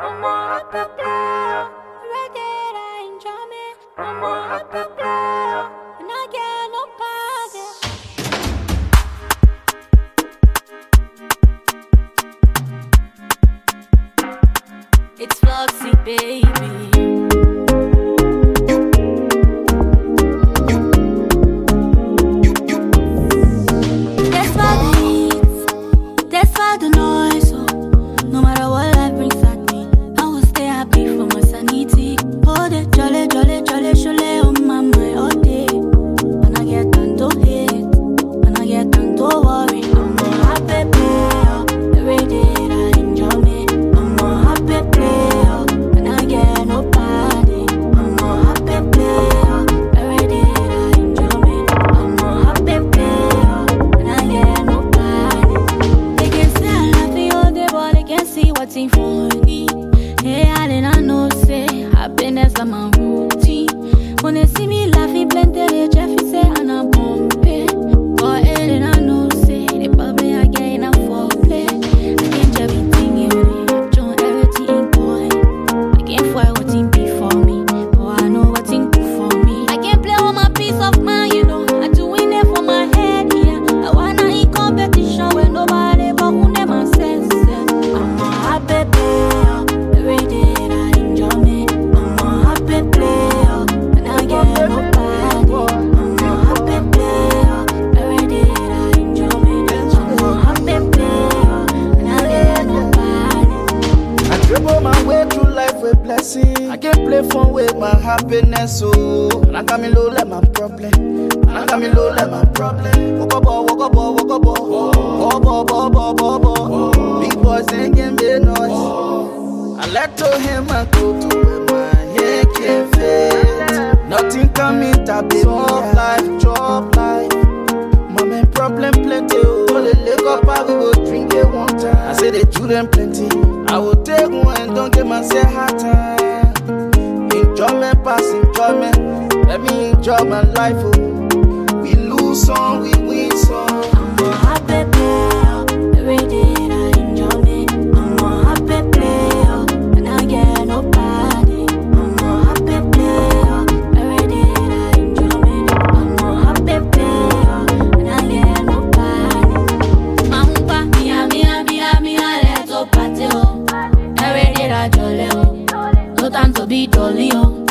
I'm a happy player. Every day I enjoy me. I'm a happy player. And I get nobody. It's Floxy, baby. Hey, I didn't know, say, happiness like my routine. When they see me laughing, plenty, they Jeffy say, I'm a bumpy. But hey, they don't know, say, they probably I get enough for play. I can't everything you need, join everything in point. I can't fight what's in before me, but I know what's in good for me. I can't play with my peace of mind, you know. I do win it for my head, yeah. I wanna in competition with nobody, but who never says, I'm a happy player. Every day I enjoy me. I'm a happy player, and I get nobody. I'm a happy player. Every day I enjoy me. I'm a happy player, and I get nobody. I dribble my way through life with blessing. I can't play fun with my happiness, so and I got me low like my problem. And I got me low like my problem. Walk up, walk up, walk up, walk up. Big boys singing big noise. I let to him and go to where my head can't fit. Nothing coming to be chop life. Mama problem plenty, oh. They lick up, I will go drink it one time. I say they do them plenty. I will take one and don't get myself hard time. Enjoyment pass enjoyment. Let me enjoy my life, oh. We lose some, we win some. I'm a happy player. Every day I enjoy me. I'm a happy player, and I get nobody. I'm a happy player. Every day I enjoy me. I'm a happy player, and I get nobody. Mampa, mia, let's go party, oh. Every day I jolly, oh. No time to be dolly, oh.